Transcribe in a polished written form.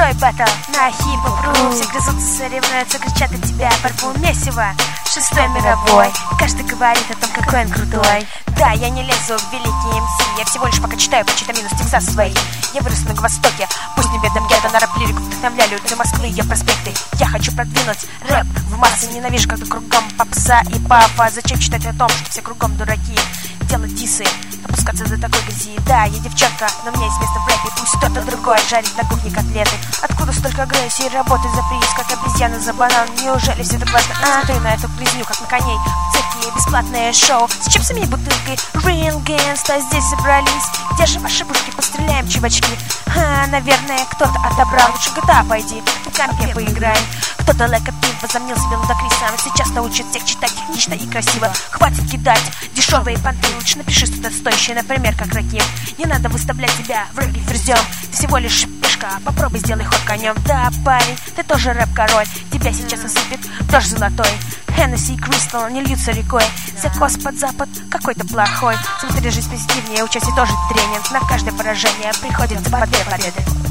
Крутой батл на хип-хоп-ру. Все грызутся, соревнуются, кричат от тебя. Порву месиво, 6-й мировой. Каждый говорит о том, какой он крутой. Да, я не лезу в великий МС. Я всего лишь пока читаю почитамину с Тексаса свои. Я вырос на Востоке, пусть не бедном гетто. На рэп-лирику вдохновляю для Москвы я проспекты. Я хочу продвинуть рэп в массы. Ненавижу, когда кругом попса и папа. Зачем читать о том, что все кругом дураки? Делать дисы, опускаться до такой грязи. Да, я девчонка, но у меня есть место в рэпе. Пусть кто-то другой жарит на кухне котлеты. Откуда столько агрессии, работать за приз, как обезьяна за банан? Неужели все так важно? Смотри на эту грязню, как на коней. Цирки, бесплатное шоу с чипсами и бутылкой. Real Gangsta здесь собрались. Где же ваши пушки? Постреляем, чувачки. Наверное, кто-то отобрал. Лучше в GTA пойди, в компе поиграем. Кто-то лайка пив возомнил себя лудокрисом. Сейчас научит всех читать технично и красиво. Хватит кидать дешевые понты. Лучше напиши что-то стоящее, например, как Раким. Не надо выставлять себя в рэпе ферзем. Ты всего лишь пешка, попробуй сделай ход конем. Да, парень, ты тоже рэп-король. Тебя сейчас осыпет дождь золотой. Hennessy и Crystal не льются рекой. Закос под запад какой-то плохой. Смотри жизнь позитивнее, участие тоже тренинг. На каждое поражение приходит по 2 победы.